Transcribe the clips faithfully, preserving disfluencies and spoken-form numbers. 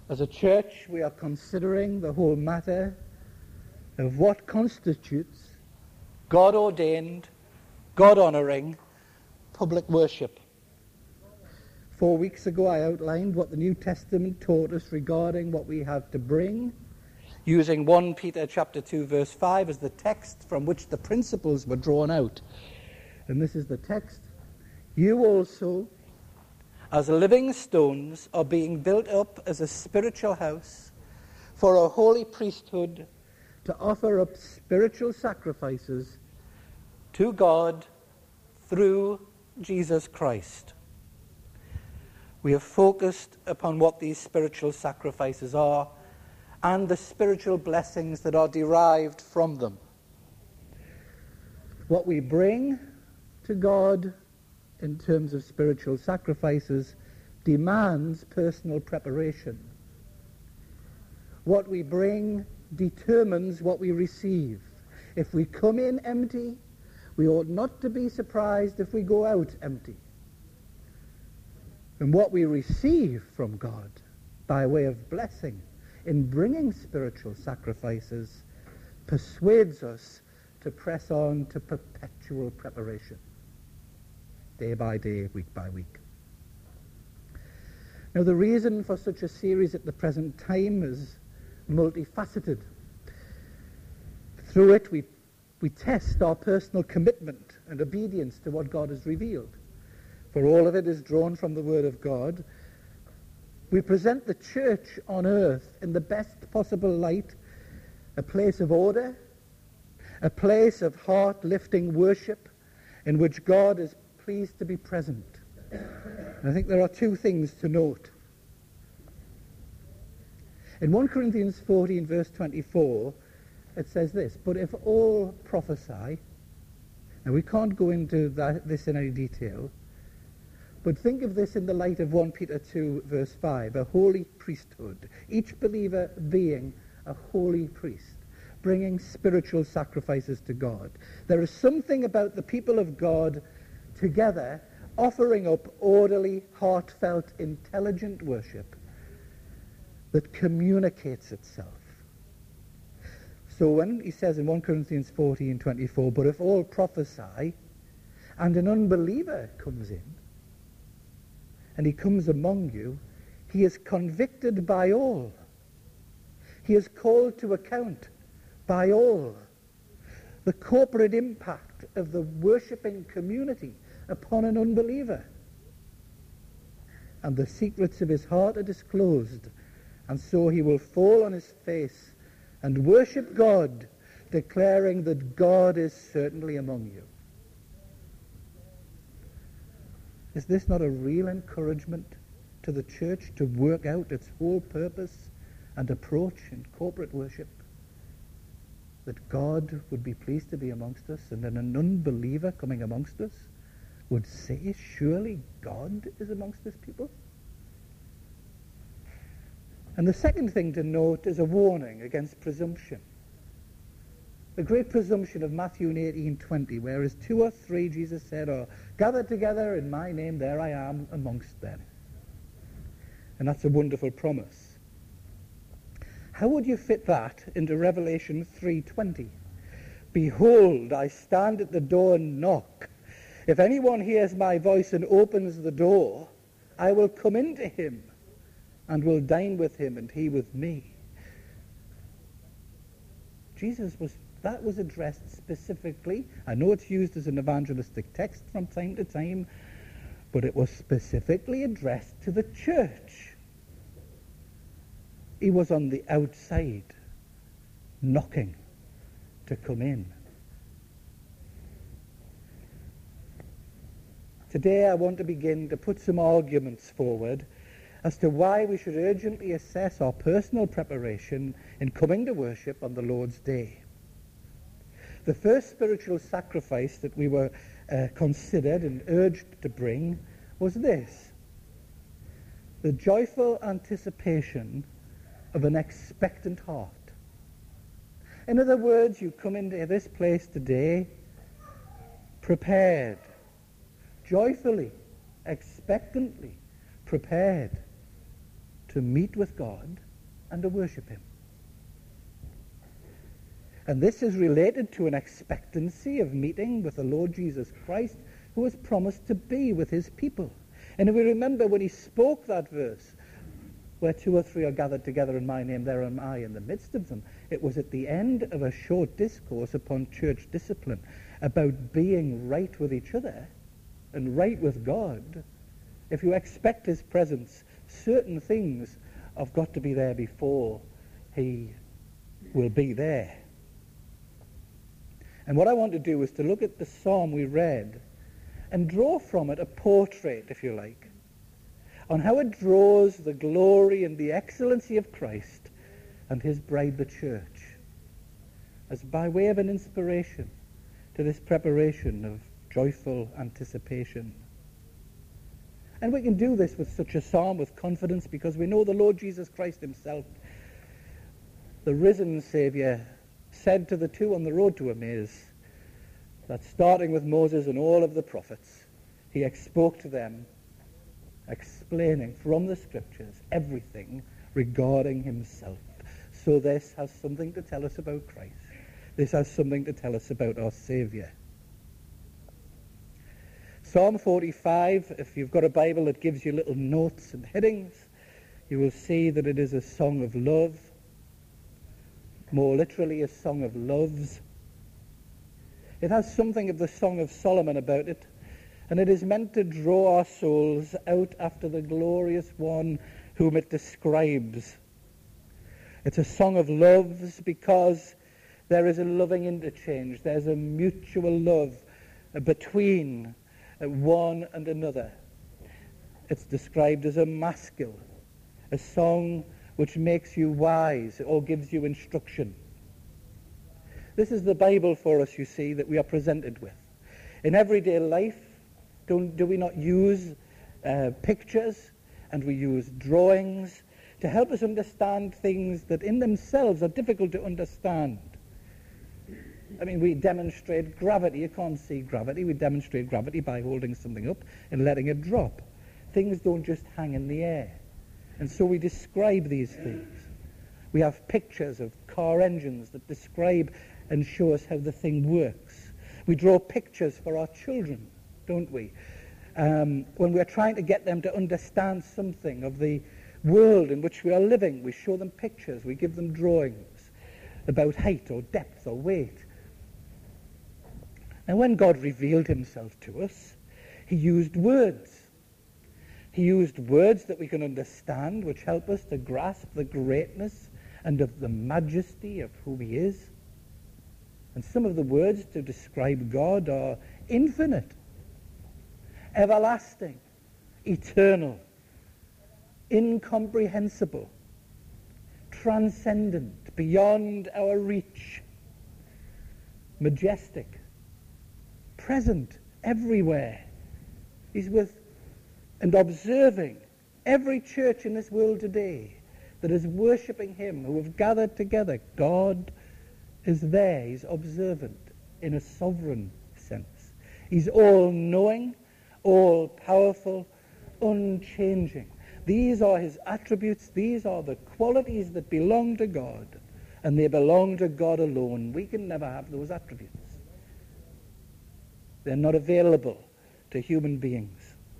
As a church, we are considering the whole matter of what constitutes God-ordained, God-honouring public worship. Four weeks ago, I outlined what the New Testament taught us regarding what we have to bring, using First Peter chapter two, verse five as the text from which the principles were drawn out. And this is the text. You also, as living stones, are being built up as a spiritual house for a holy priesthood to offer up spiritual sacrifices to God through Jesus Christ. We have focused upon what these spiritual sacrifices are and the spiritual blessings that are derived from them. What we bring to God in terms of spiritual sacrifices demands personal preparation. What we bring determines what we receive. If we come in empty, we ought not to be surprised if we go out empty. And what we receive from God by way of blessing in bringing spiritual sacrifices persuades us to press on to perpetual preparation, day by day, week by week. Now, the reason for such a series at the present time is multifaceted. Through it, we, we test our personal commitment and obedience to what God has revealed. For all of it is drawn from the Word of God. We present the church on earth in the best possible light, a place of order, a place of heart-lifting worship in which God is pleased to be present. And I think there are two things to note. In First Corinthians fourteen, verse twenty-four, it says this, but if all prophesy, now we can't go into that, this in any detail, but think of this in the light of First Peter two, verse five, a holy priesthood, each believer being a holy priest, bringing spiritual sacrifices to God. There is something about the people of God together offering up orderly, heartfelt, intelligent worship that communicates itself. So when he says in First Corinthians fourteen twenty-four, but if all prophesy and an unbeliever comes in, and he comes among you, he is convicted by all. He is called to account by all. The corporate impact of the worshipping community upon an unbeliever. And the secrets of his heart are disclosed, and so he will fall on his face and worship God, declaring that God is certainly among you. Is this not a real encouragement to the church to work out its whole purpose and approach in corporate worship? That God would be pleased to be amongst us, and then an unbeliever coming amongst us would say, surely God is amongst this people? And the second thing to note is a warning against presumption. The great presumption of Matthew eighteen twenty, whereas two or three, Jesus said, are gathered together in my name, there I am amongst them. And that's a wonderful promise. How would you fit that into Revelation three twenty? Behold, I stand at the door and knock. If anyone hears my voice and opens the door, I will come into him and will dine with him and he with me. Jesus was That was addressed specifically. I know it's used as an evangelistic text from time to time, but it was specifically addressed to the church. He was on the outside, knocking to come in. Today I want to begin to put some arguments forward as to why we should urgently assess our personal preparation in coming to worship on the Lord's Day. The first spiritual sacrifice that we were uh, considered and urged to bring was this: the joyful anticipation of an expectant heart. In other words, you come into this place today prepared, joyfully, expectantly prepared to meet with God and to worship him. And this is related to an expectancy of meeting with the Lord Jesus Christ, who has promised to be with his people. And if we remember when he spoke that verse, where two or three are gathered together in my name, there am I in the midst of them, it was at the end of a short discourse upon church discipline about being right with each other and right with God. If you expect his presence, certain things have got to be there before he will be there. And what I want to do is to look at the psalm we read and draw from it a portrait, if you like, on how it draws the glory and the excellency of Christ and his bride, the church, as by way of an inspiration to this preparation of joyful anticipation. And we can do this with such a psalm with confidence because we know the Lord Jesus Christ himself, the risen Saviour, said to the two on the road to Emmaus that starting with Moses and all of the prophets, he spoke to them, explaining from the scriptures everything regarding himself. So this has something to tell us about Christ. This has something to tell us about our Saviour. Psalm forty-five, if you've got a Bible that gives you little notes and headings, you will see that it is a song of love, more literally a song of loves. It has something of the Song of Solomon about it, and it is meant to draw our souls out after the glorious one whom it describes. It's a song of loves because there is a loving interchange. There's a mutual love between one and another. It's described as a maskil, a song which makes you wise or gives you instruction. This is the Bible for us, you see, that we are presented with. In everyday life, don't, do we not use uh, pictures and we use drawings to help us understand things that in themselves are difficult to understand? I mean, we demonstrate gravity. You can't see gravity. We demonstrate gravity by holding something up and letting it drop. Things don't just hang in the air. And so we describe these things. We have pictures of car engines that describe and show us how the thing works. We draw pictures for our children, don't we? Um, when we're trying to get them to understand something of the world in which we are living, we show them pictures, we give them drawings about height or depth or weight. And when God revealed himself to us, he used words. He used words that we can understand, which help us to grasp the greatness and of the majesty of who he is. And some of the words to describe God are infinite, everlasting, eternal, incomprehensible, transcendent, beyond our reach, majestic, present everywhere. He's with and observing every church in this world today that is worshipping him, who have gathered together. God is there. He's observant in a sovereign sense. He's all-knowing, all-powerful, unchanging. These are his attributes. These are the qualities that belong to God, and they belong to God alone. We can never have those attributes. They're not available to human beings.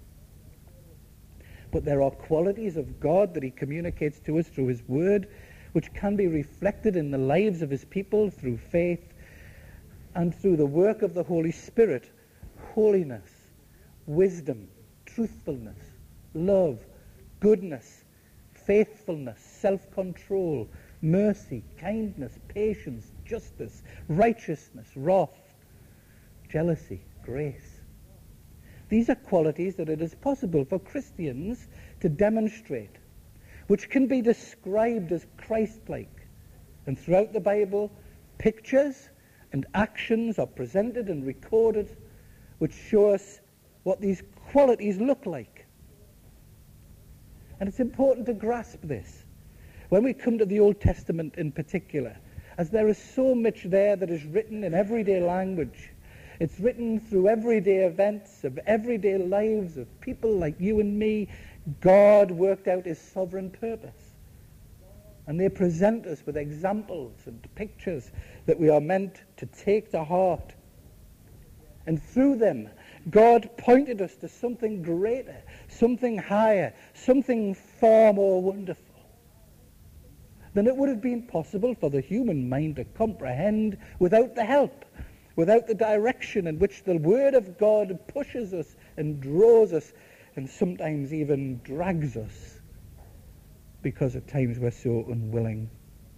But there are qualities of God that he communicates to us through his word, which can be reflected in the lives of his people through faith and through the work of the Holy Spirit. Holiness, wisdom, truthfulness, love, goodness, faithfulness, self-control, mercy, kindness, patience, justice, righteousness, wrath, jealousy, grace. These are qualities that it is possible for Christians to demonstrate, which can be described as Christ-like. And throughout the Bible, pictures and actions are presented and recorded which show us what these qualities look like. And it's important to grasp this. When we come to the Old Testament in particular, as there is so much there that is written in everyday language, it's written through everyday events of everyday lives of people like you and me, God worked out his sovereign purpose. And they present us with examples and pictures that we are meant to take to heart. And through them, God pointed us to something greater, something higher, something far more wonderful than it would have been possible for the human mind to comprehend without the help, without the direction in which the Word of God pushes us and draws us and sometimes even drags us, because at times we're so unwilling.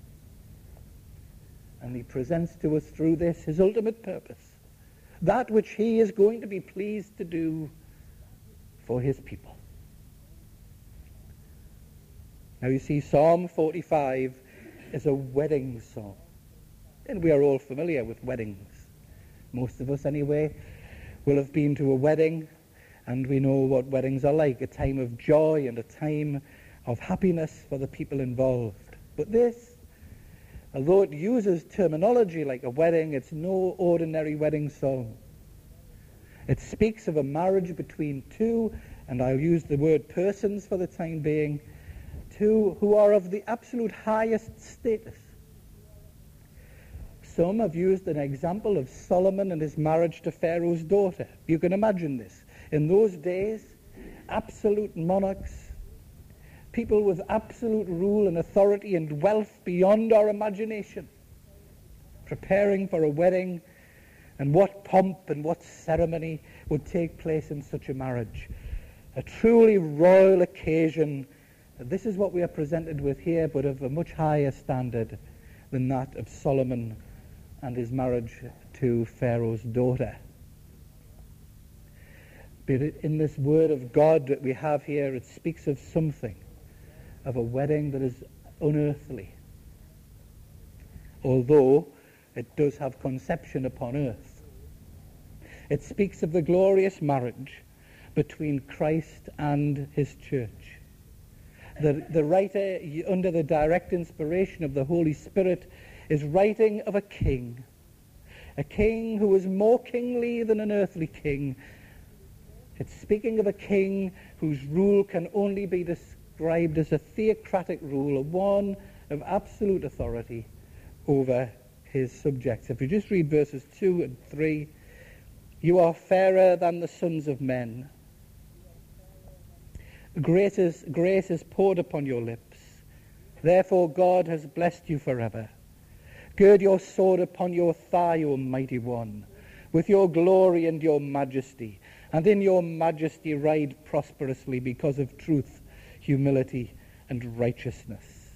And he presents to us through this his ultimate purpose, that which he is going to be pleased to do for his people. Now you see, Psalm forty-five is a wedding psalm. And we are all familiar with weddings. Most of us anyway will have been to a wedding, and we know what weddings are like, a time of joy and a time of happiness for the people involved. But this, although it uses terminology like a wedding, it's no ordinary wedding song. It speaks of a marriage between two, and I'll use the word persons for the time being, two who are of the absolute highest status. Some have used an example of Solomon and his marriage to Pharaoh's daughter. You can imagine this. In those days, absolute monarchs, people with absolute rule and authority and wealth beyond our imagination, preparing for a wedding, and what pomp and what ceremony would take place in such a marriage. A truly royal occasion. This is what we are presented with here, but of a much higher standard than that of Solomon and his marriage to Pharaoh's daughter. But in this word of God that we have here, it speaks of something, of a wedding that is unearthly, although it does have conception upon earth. It speaks of the glorious marriage between Christ and his church. The, the writer, under the direct inspiration of the Holy Spirit, is writing of a king, a king who is more kingly than an earthly king. It's speaking of a king whose rule can only be described as a theocratic rule, a one of absolute authority over his subjects. If you just read verses two and three, you are fairer than the sons of men. Grace is, grace is poured upon your lips. Therefore God has blessed you forever. Gird your sword upon your thigh, O mighty one, with your glory and your majesty. And in your majesty ride prosperously because of truth, humility, and righteousness.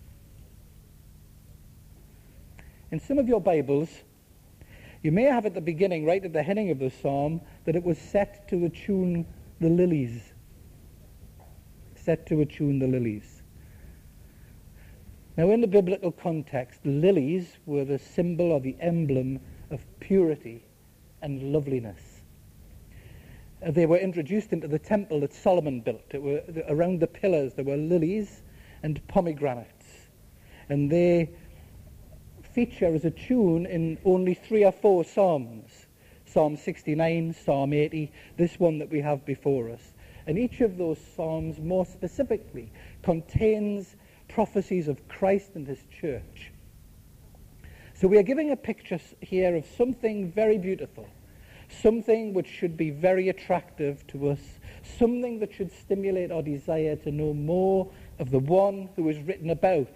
In some of your Bibles, you may have at the beginning, right at the heading of the psalm, that it was set to attune the lilies. Set to attune the lilies. Now, in the biblical context, lilies were the symbol or the emblem of purity and loveliness. Uh, they were introduced into the temple that Solomon built. It were, the, around the pillars there were lilies and pomegranates. And they feature as a tune in only three or four psalms. Psalm sixty-nine, Psalm eighty, this one that we have before us. And each of those psalms more specifically contains prophecies of Christ and his church. So we are giving a picture here of something very beautiful, something which should be very attractive to us, something that should stimulate our desire to know more of the one who is written about.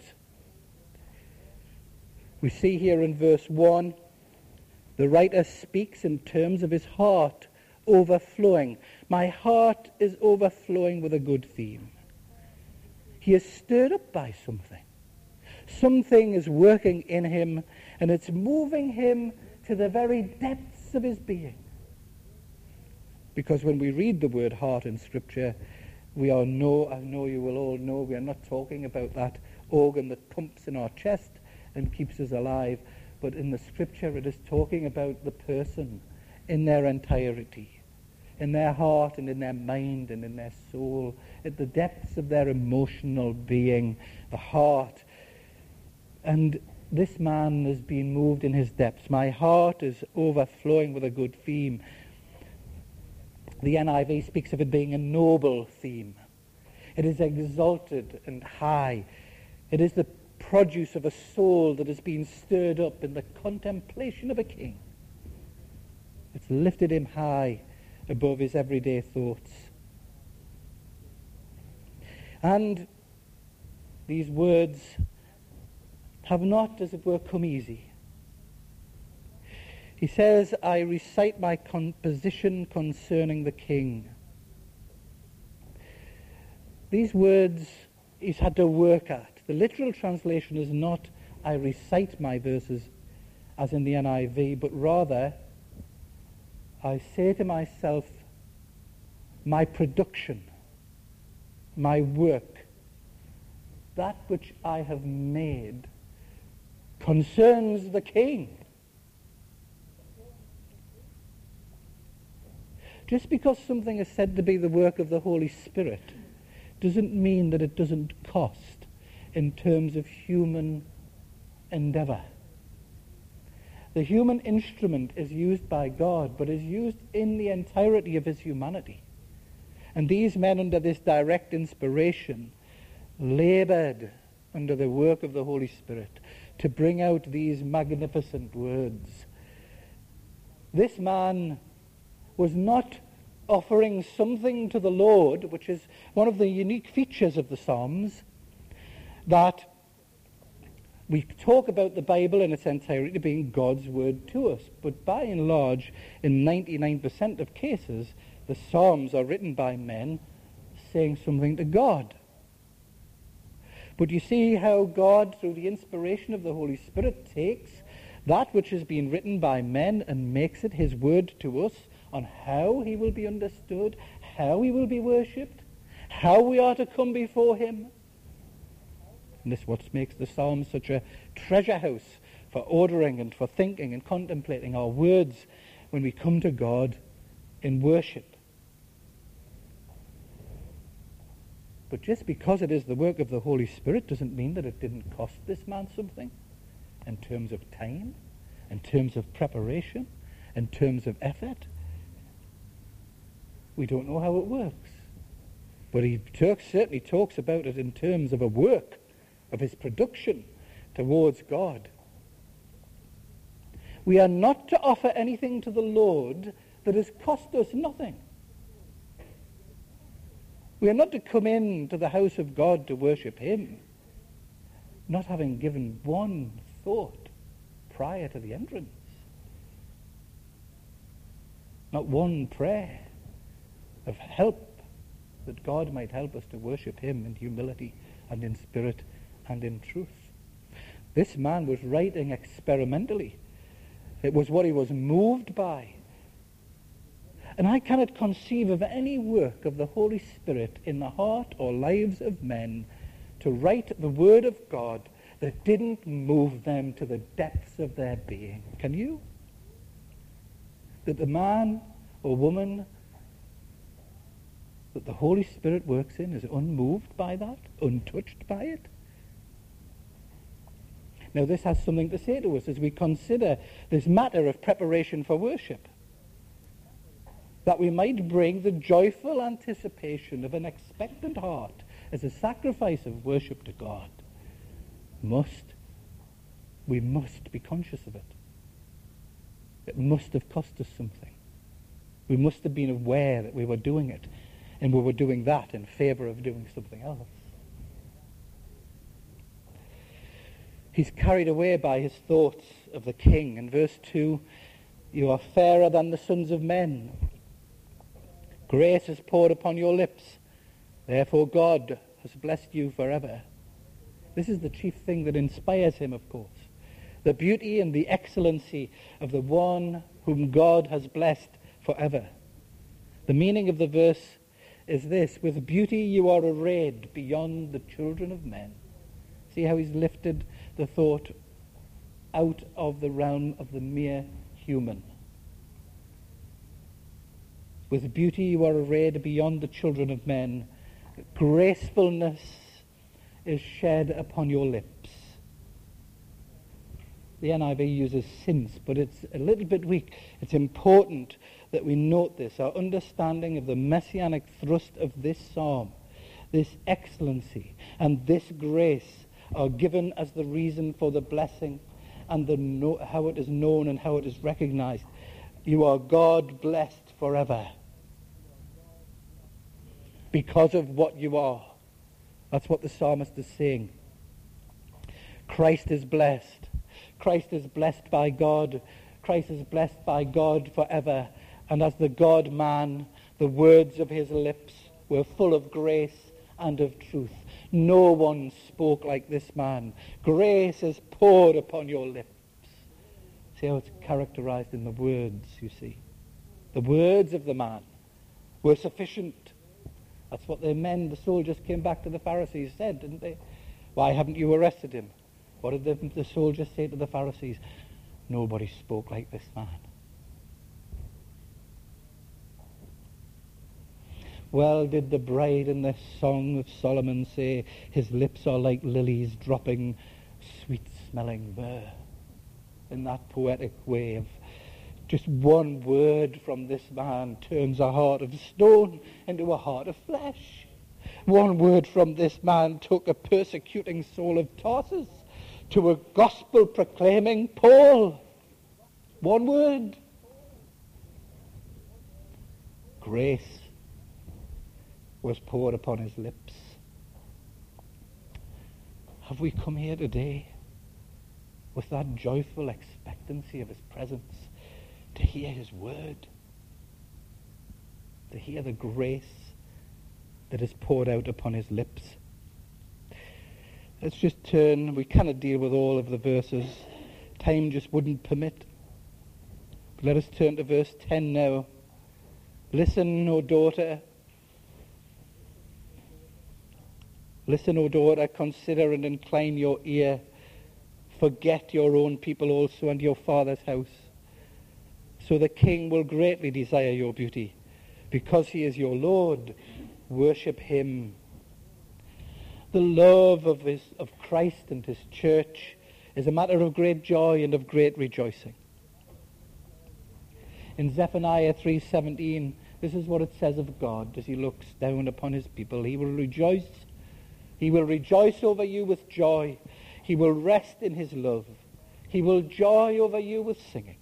We see here in verse one, the writer speaks in terms of his heart overflowing. My heart is overflowing with a good theme. He is stirred up by something. Something is working in him, and it's moving him to the very depths of his being. Because when we read the word heart in Scripture, we are no, I know you will all know, we are not talking about that organ that pumps in our chest and keeps us alive, but in the Scripture it is talking about the person in their entirety, in their heart and in their mind and in their soul, at the depths of their emotional being, the heart. And this man has been moved in his depths. My heart is overflowing with a good theme. The N I V speaks of it being a noble theme. It is exalted and high. It is the produce of a soul that has been stirred up in the contemplation of a king. It's lifted him high above his everyday thoughts. And these words have not, as it were, come easy. He says, I recite my composition concerning the king. These words he's had to work at. The literal translation is not, I recite my verses, as in the N I V, but rather, I say to myself, my production, my work, that which I have made, concerns the king. Just because something is said to be the work of the Holy Spirit doesn't mean that it doesn't cost in terms of human endeavor. The human instrument is used by God, but is used in the entirety of his humanity. And these men, under this direct inspiration, labored under the work of the Holy Spirit to bring out these magnificent words. This man was not offering something to the Lord, which is one of the unique features of the Psalms, that we talk about the Bible in its entirety being God's word to us, but by and large, in ninety-nine percent of cases, the Psalms are written by men saying something to God. But you see how God, through the inspiration of the Holy Spirit, takes that which has been written by men and makes it his word to us on how he will be understood, how he will be worshipped, how we are to come before him. And this is what makes the Psalms such a treasure house for ordering and for thinking and contemplating our words when we come to God in worship. But just because it is the work of the Holy Spirit doesn't mean that it didn't cost this man something in terms of time, in terms of preparation, in terms of effort. We don't know how it works. But he talks, certainly talks about it in terms of a work, of his production towards God. We are not to offer anything to the Lord that has cost us nothing. We are not to come in to the house of God to worship him, not having given one thought prior to the entrance. Not one prayer of help that God might help us to worship him in humility and in spirit and in truth. This man was writing experimentally. It was what he was moved by. And I cannot conceive of any work of the Holy Spirit in the heart or lives of men to write the Word of God that didn't move them to the depths of their being. Can you? That the man or woman that the Holy Spirit works in is unmoved by that, untouched by it? Now this has something to say to us as we consider this matter of preparation for worship. That we might bring the joyful anticipation of an expectant heart as a sacrifice of worship to God. Must, we must be conscious of it. It must have cost us something. We must have been aware that we were doing it, and we were doing that in favor of doing something else. He's carried away by his thoughts of the king. In verse two, you are fairer than the sons of men. Grace is poured upon your lips. Therefore God has blessed you forever. This is the chief thing that inspires him, of course. The beauty and the excellency of the one whom God has blessed forever. The meaning of the verse is this: with beauty you are arrayed beyond the children of men. See how he's lifted the thought out of the realm of the mere human. With beauty you are arrayed beyond the children of men. Gracefulness is shed upon your lips. The N I V uses since, but it's a little bit weak. It's important that we note this, our understanding of the messianic thrust of this psalm, this excellency, and this grace are given as the reason for the blessing and the no- how it is known and how it is recognized. You are God blessed forever because of what you are. That's what the psalmist is saying. Christ is blessed. Christ is blessed by God. Christ is blessed by God forever. And as the God-man, the words of his lips were full of grace and of truth. No one spoke like this man. Grace is poured upon your lips. See how it's characterized in the words, you see. The words of the man were sufficient. That's what the men, the soldiers came back to the Pharisees, said, didn't they? Why haven't you arrested him? What did the, the soldiers say to the Pharisees? Nobody spoke like this man. Well did the bride in the Song of Solomon say, his lips are like lilies dropping sweet-smelling myrrh. In that poetic way of just one word from this man turns a heart of stone into a heart of flesh. One word from this man took a persecuting Saul of Tarsus to a gospel-proclaiming Paul. One word. Grace was poured upon his lips. Have we come here today with that joyful expectancy of his presence to hear his word, to hear the grace that is poured out upon his lips? Let's just turn. We cannot deal with all of the verses. Time just wouldn't permit. But let us turn to verse ten now. Listen, O daughter. Listen, O daughter, consider and incline your ear. Forget your own people also and your father's house. So the king will greatly desire your beauty. Because he is your Lord, worship him. The love of, his, of Christ and his church is a matter of great joy and of great rejoicing. In Zephaniah three seventeen, this is what it says of God as he looks down upon his people. He will rejoice. He will rejoice over you with joy. He will rest in his love. He will joy over you with singing.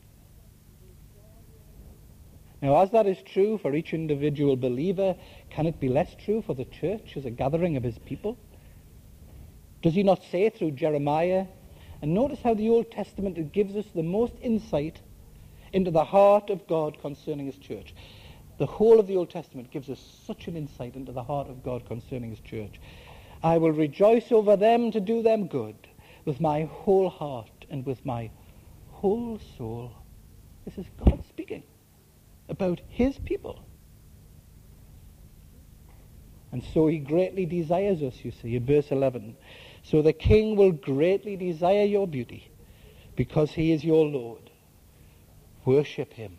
Now, as that is true for each individual believer, can it be less true for the church as a gathering of his people? Does he not say through Jeremiah? And notice how the Old Testament gives us the most insight into the heart of God concerning his church. The whole of the Old Testament gives us such an insight into the heart of God concerning his church. I will rejoice over them to do them good with my whole heart and with my whole soul. This is God speaking about his people. And so he greatly desires us, you see, in verse eleven. So the king will greatly desire your beauty because he is your Lord. Worship him.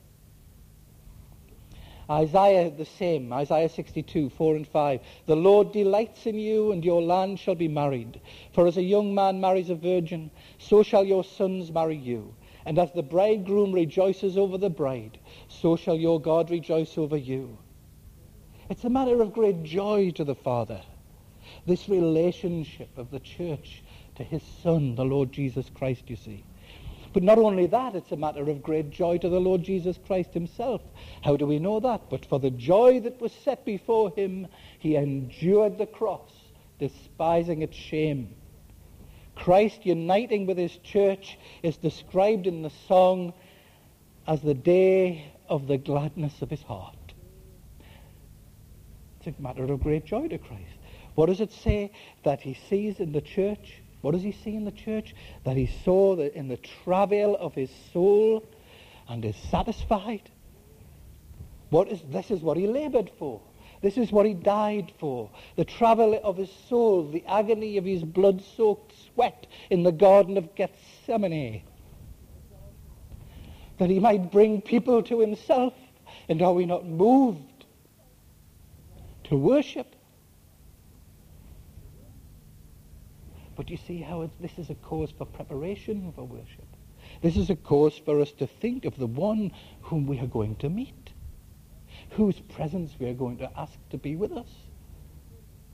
Isaiah the same, Isaiah sixty-two, four and five. The Lord delights in you, and your land shall be married. For as a young man marries a virgin, so shall your sons marry you. And as the bridegroom rejoices over the bride, so shall your God rejoice over you. It's a matter of great joy to the Father, this relationship of the church to his Son, the Lord Jesus Christ, you see. But not only that, it's a matter of great joy to the Lord Jesus Christ himself. How do we know that? But for the joy that was set before him, he endured the cross, despising its shame. Christ uniting with his church is described in the song as the day of the gladness of his heart. It's a matter of great joy to Christ. What does it say that he sees in the church? What does he see in the church? That he saw that in the travail of his soul and is satisfied. What is this is what he labored for. This is what he died for. The travail of his soul, the agony of his blood-soaked sweat in the Garden of Gethsemane. That he might bring people to himself. And are we not moved to worship? But you see how it's, this is a cause for preparation for worship. This is a cause for us to think of the one whom we are going to meet, whose presence we are going to ask to be with us.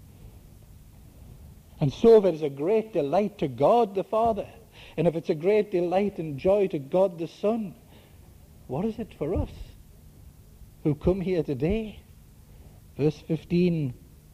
And so if it is a great delight to God the Father, and if it's a great delight and joy to God the Son, what is it for us who come here today? Verse fifteen,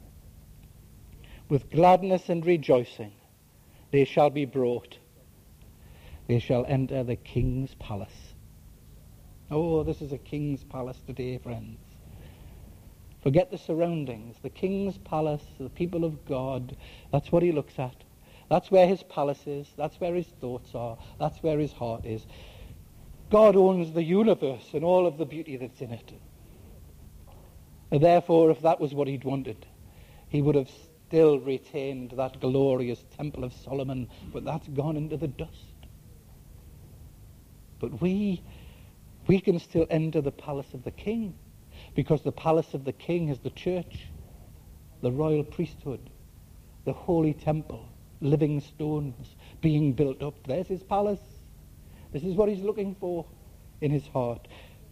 with gladness and rejoicing they shall be brought. They shall enter the King's palace. Oh, this is a King's palace today, friends. Forget the surroundings. The King's palace, the people of God, that's what he looks at. That's where his palace is. That's where his thoughts are. That's where his heart is. God owns the universe and all of the beauty that's in it. And therefore, if that was what he'd wanted, he would have still retained that glorious Temple of Solomon, but that's gone into the dust. But we, we can still enter the palace of the King, because the palace of the King is the church, the royal priesthood, the holy temple, living stones being built up. There's his palace. This is what he's looking for in his heart.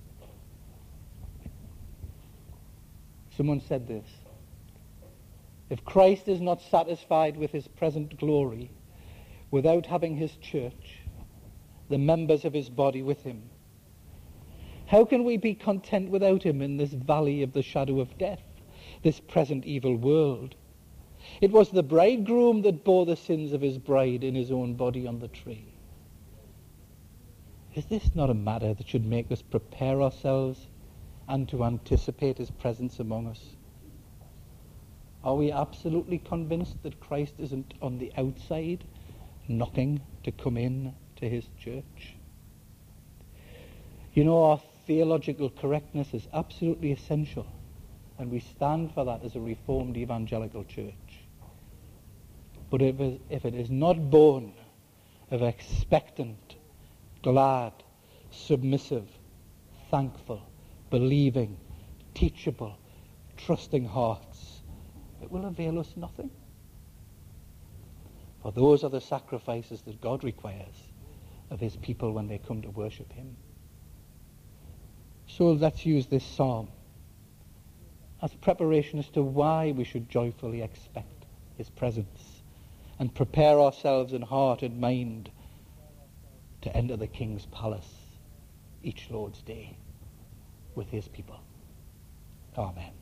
Someone said this: if Christ is not satisfied with his present glory without having his church, the members of his body, with him, how can we be content without him in this valley of the shadow of death, this present evil world? It was the bridegroom that bore the sins of his bride in his own body on the tree. Is this not a matter that should make us prepare ourselves and to anticipate his presence among us? Are we absolutely convinced that Christ isn't on the outside, knocking to come in to his church? You know, our theological correctness is absolutely essential, and we stand for that as a Reformed evangelical church. But if it, if it is not born of expectant, glad, submissive, thankful, believing, teachable, trusting hearts, it will avail us nothing. For those are the sacrifices that God requires of his people when they come to worship him. So let's use this psalm as preparation as to why we should joyfully expect his presence and prepare ourselves in heart and mind to enter the King's palace each Lord's day with his people. Amen.